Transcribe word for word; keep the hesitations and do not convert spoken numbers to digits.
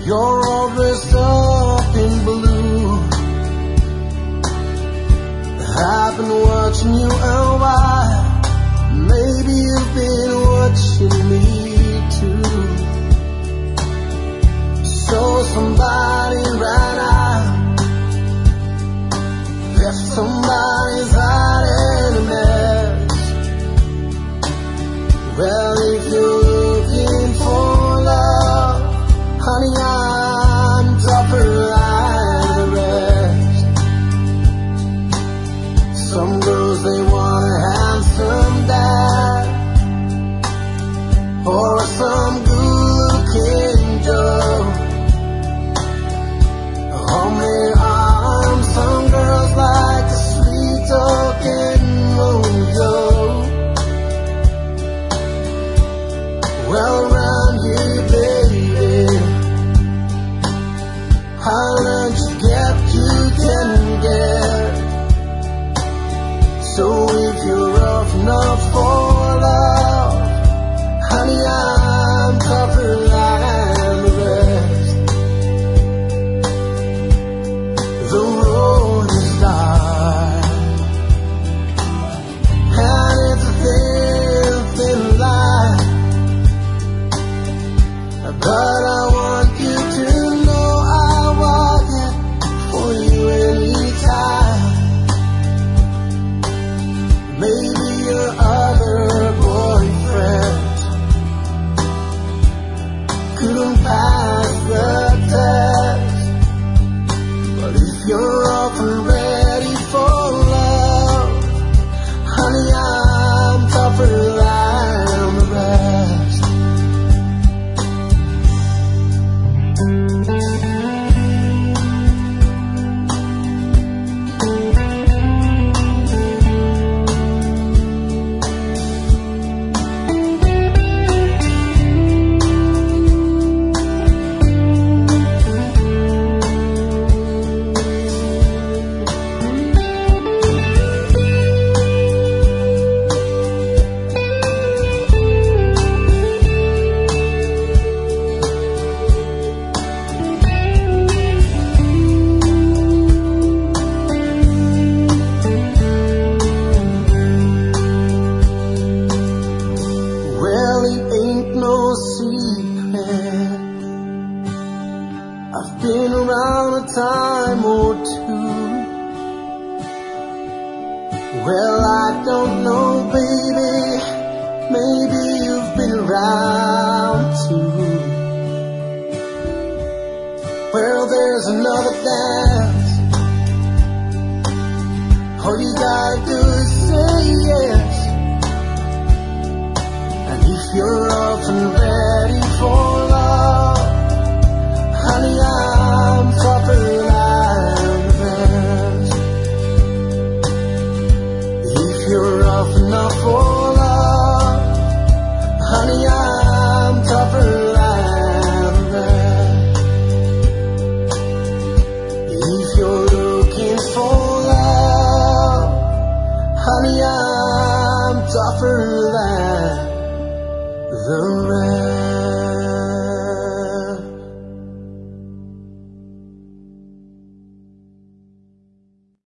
You're all dressed up in blue. I've been watching you a while. Maybe you've been watching me too. So somebody right now left somebody's heart in a mess. Well, if you're looking for love, honey, I'm tougher than the rest. Some girls, they want a handsome dad, or some good-looking Joe. Homemade arms, some girls like a sweet-talking Romeo. Well, around here, baby, I learned to get you can get. So if you're rough enough for love, honey, I'm tougher than the rest. The road is dark, and it's a thin, thin line, but I want you to know I walk it for you anytime. Maybe your other boyfriend couldn't pass the test, but if you're up and ready for love, honey, I'm tougher than the rest. I've been around a time or two. Well, I don't know, baby, maybe you've been around too. Well, there's another dance. All you gotta do is say yes. And if you're up and ready for love, honey, I'm tougher than the rest. If you're rough enough for love, honey, I'm tougher than the rest. If you're looking for love, honey, I'm tougher than the rest.